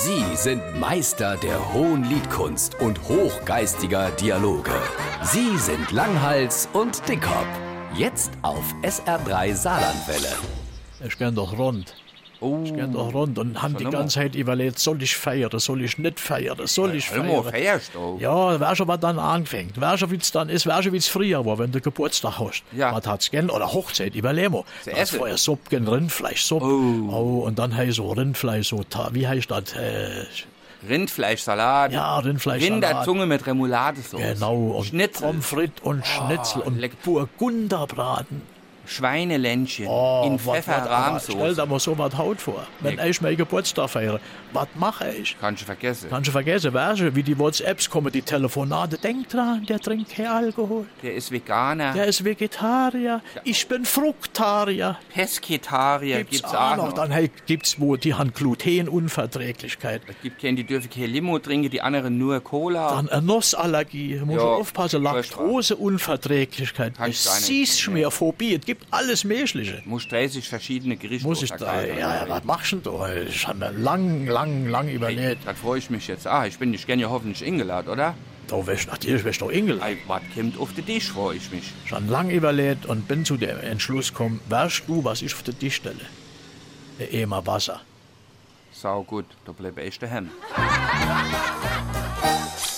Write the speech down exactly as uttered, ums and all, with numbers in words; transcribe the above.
Sie sind Meister der hohen Liedkunst und hochgeistiger Dialoge. Sie sind Langhals und Dickhop. Jetzt auf S R drei Saarlandwelle. Ich gern doch rund. Oh. Ich gern doch rund und haben die Schon ganze Zeit überlegt, soll ich feiern, soll ich nicht feiern, soll ich Immer feiern. feierst du? Ja, wer schon was dann anfängt, wer schon wie es dann ist, wer schon wie es früher war, wenn du Geburtstag hast. Ja. Was hat's gern? Oder Hochzeit, überlegen wir. Zu Da hat's essen. vorher Suppe, gern Rindfleischsuppe. Oh. Oh, und dann heißt so Rindfleisch, so, ta- wie heißt das? Äh, Rindfleischsalat. ja, Rindfleischsalat. Rinderzunge mit Remouladesauce. Genau, und Schnitzel. Pommes frites und Schnitzel und lecker. Burgunderbraten. Schweineländchen. Oh, in wat- wat- Stell Pfefferrahmsoße. dir mal so was Haut vor. Wenn Nee. ich meinen Geburtstag feiere, was mache ich? Kannst du vergessen. Kannst du vergessen, weißt du, wie die WhatsApps kommen, die Telefonate. Denk dran, der trinkt kein Alkohol. Der ist Veganer. Der ist Vegetarier. Ich bin Fruktarier. Pesketarier Gibt's, gibt's auch auch noch. noch. Dann hey, gibt's wo, die haben Glutenunverträglichkeit. Es gibt keinen, die dürfen kein Limo trinken, die anderen nur Cola. Dann eine Nussallergie. Muss Ja, man aufpassen. furchtbar. Laktoseunverträglichkeit. Kannst du gar nicht. Süßschmierphobie. Es gibt alles Mögliche. Muss dreißig verschiedene Gerichte Muss ich da, ja, ja, was machst du denn da? Ich habe mir lang, lang, lang überlegt. Da freue ich mich jetzt. Ah, ich bin dich gern ja hoffentlich eingeladen, oder? Da wärst natürlich wärst du Engel. Ei, was kommt auf den Tisch, freue ich mich. Schon lang überlegt und bin zu dem Entschluss gekommen, weißt du, was ich auf den Tisch stelle? Ein Eimer Wasser. Sau gut, da bleib ich daheim.